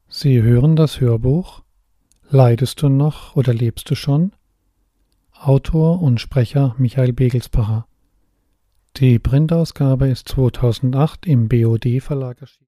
Sie hören das Hörbuch Leidest du noch oder lebst du schon? Autor und Sprecher Michael Begelsbacher. Die Printausgabe ist 2008 im BOD Verlag erschienen.